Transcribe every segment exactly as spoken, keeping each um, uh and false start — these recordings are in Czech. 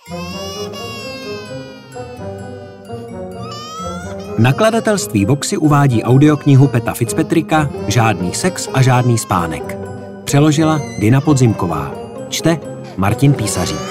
Nakladatelství Voxy uvádí audioknihu Peta Fitzpatricka Žádný sex a žádný spánek. Přeložila Dina Podzimková. Čte Martin Písařík.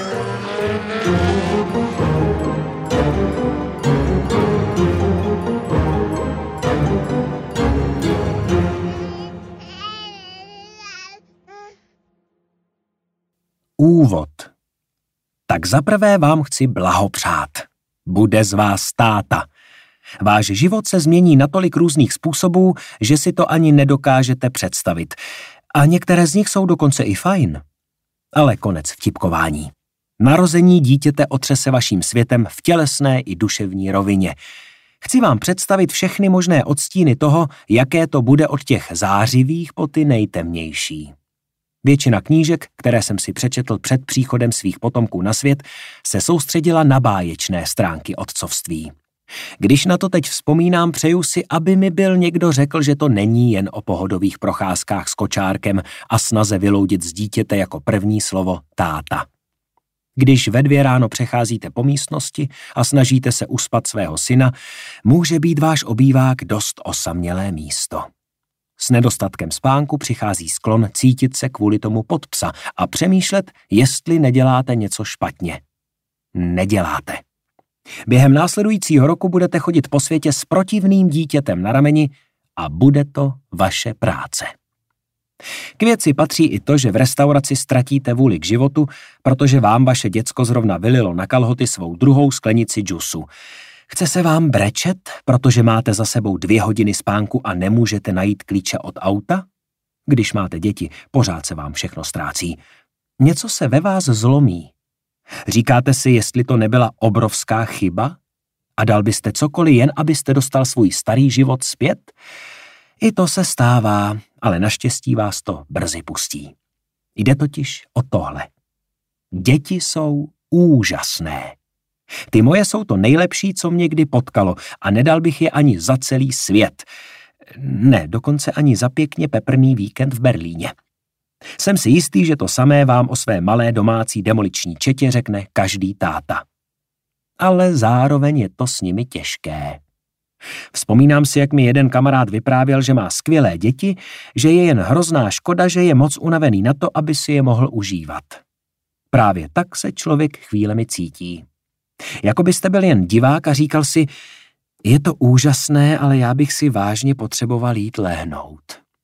Úvod. Tak zaprvé vám chci blahopřát. Bude z vás táta. Váš život se změní na tolik různých způsobů, že si to ani nedokážete představit. A některé z nich jsou dokonce i fajn. Ale konec vtipkování. Narození dítěte otřese vaším světem v tělesné i duševní rovině. Chci vám představit všechny možné odstíny toho, jaké to bude od těch zářivých po ty nejtemnější. Většina knížek, které jsem si přečetl před příchodem svých potomků na svět, se soustředila na báječné stránky otcovství. Když na to teď vzpomínám, přeju si, aby mi byl někdo řekl, že to není jen o pohodových procházkách s kočárkem a snaze vyloudit z dítěte jako první slovo táta. Když ve dvě ráno přecházíte po místnosti a snažíte se uspat svého syna, může být váš obývák dost osamělé místo. S nedostatkem spánku přichází sklon cítit se kvůli tomu pod psa a přemýšlet, jestli neděláte něco špatně. Neděláte. Během následujícího roku budete chodit po světě s protivným dítětem na rameni a bude to vaše práce. K věci patří i to, že v restauraci ztratíte vůli k životu, protože vám vaše děcko zrovna vylilo na kalhoty svou druhou sklenici džusu. Chce se vám brečet, protože máte za sebou dvě hodiny spánku a nemůžete najít klíče od auta? Když máte děti, pořád se vám všechno ztrácí. Něco se ve vás zlomí. Říkáte si, jestli to nebyla obrovská chyba? A dal byste cokoliv jen, abyste dostal svůj starý život zpět? I to se stává, ale naštěstí vás to brzy pustí. Jde totiž o tohle. Děti jsou úžasné. Ty moje jsou to nejlepší, co mě kdy potkalo a nedal bych je ani za celý svět. Ne, dokonce ani za pěkně peprný víkend v Berlíně. Jsem si jistý, že to samé vám o své malé domácí demoliční četě řekne každý táta. Ale zároveň je to s nimi těžké. Vzpomínám si, jak mi jeden kamarád vyprávěl, že má skvělé děti, že je jen hrozná škoda, že je moc unavený na to, aby si je mohl užívat. Právě tak se člověk chvílemi cítí. Jako byste byl jen divák a říkal si, je to úžasné, ale já bych si vážně potřeboval jít lehnout.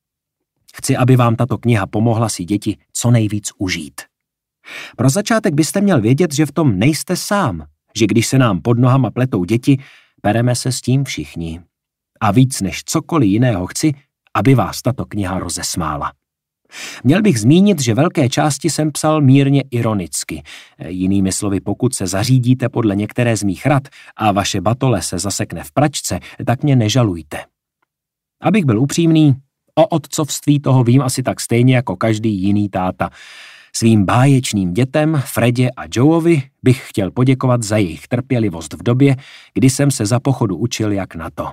Chci, aby vám tato kniha pomohla si děti co nejvíc užít. Pro začátek byste měl vědět, že v tom nejste sám, že když se nám pod nohama pletou děti, pereme se s tím všichni. A víc než cokoliv jiného chci, aby vás tato kniha rozesmála. Měl bych zmínit, že velké části jsem psal mírně ironicky. Jinými slovy, pokud se zařídíte podle některé z mých rad a vaše batole se zasekne v pračce, tak mě nežalujte. Abych byl upřímný, o otcovství toho vím asi tak stejně jako každý jiný táta. Svým báječným dětem, Fredě a Joeovi, bych chtěl poděkovat za jejich trpělivost v době, kdy jsem se za pochodu učil jak na to.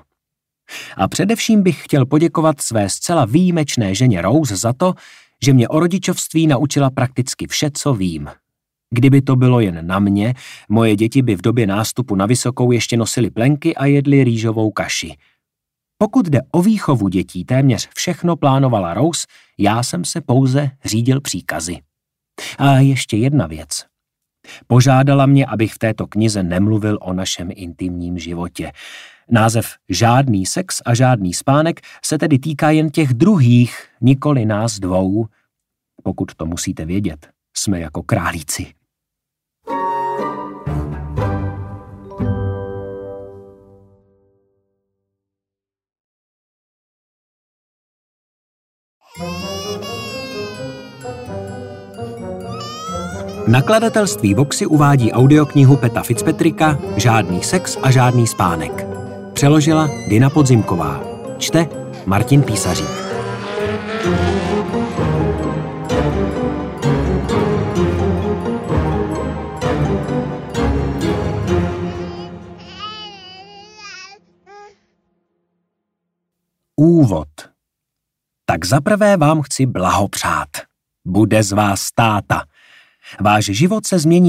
A především bych chtěl poděkovat své zcela výjimečné ženě Rose za to, že mě o rodičovství naučila prakticky vše, co vím. Kdyby to bylo jen na mě, moje děti by v době nástupu na vysokou ještě nosily plenky a jedly rýžovou kaši. Pokud jde o výchovu dětí, téměř všechno plánovala Rose, já jsem se pouze řídil příkazy. A ještě jedna věc. Požádala mě, abych v této knize nemluvil o našem intimním životě. Název Žádný sex a žádný spánek se tedy týká jen těch druhých, nikoli nás dvou. Pokud to musíte vědět, jsme jako králíci. Nakladatelství Voxy uvádí audioknihu Peta Fitzpatricka Žádný sex a žádný spánek. Přeložila Dina Podzimková. Čte Martin Písařík. Úvod. Tak zaprvé vám chci blahopřát. Bude z vás táta. Váš život se změní